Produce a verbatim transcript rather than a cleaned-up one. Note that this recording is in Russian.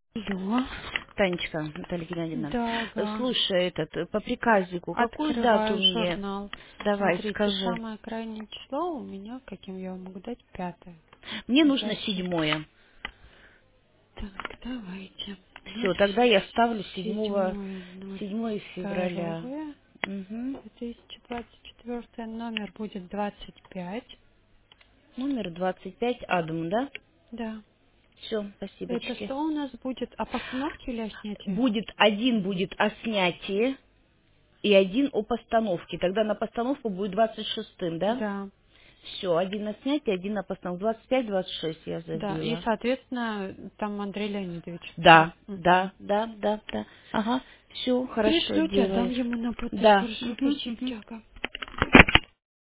Алло. Танечка, Наталья Геннадьевна, Да, э, ага. слушай, этот, э, по приказику, какую дату Открываю мне? журнал. Давай, Смотрите, скажи. самое крайнее число у меня, каким я вам могу дать, пятое. Мне нужно Дальше. седьмое. Так, давайте. Все, тогда я Значит, ставлю седьмого, седьмое ноль седьмое февраля. второе Угу. две тысячи двадцать четвёртый номер будет двадцать пять. Номер двадцать пять, Адам, да? Да. Все, Это спасибочки. что у нас будет? О постановке или о снятии? Будет, один будет о снятии и один о постановке. Тогда на постановку будет двадцать шестым, да? Да. Все, один на снятие, один на постановку. двадцать пять, двадцать шесть я Да. И, забила. соответственно, там Андрей Леонидович. Да. Да, Мгм. да, да, да, да. Ага, все, хорошо Пришлете, отдам делаешь. ему на подпись. Да. Хорошо, Угу, спасибо, угу. Тяга.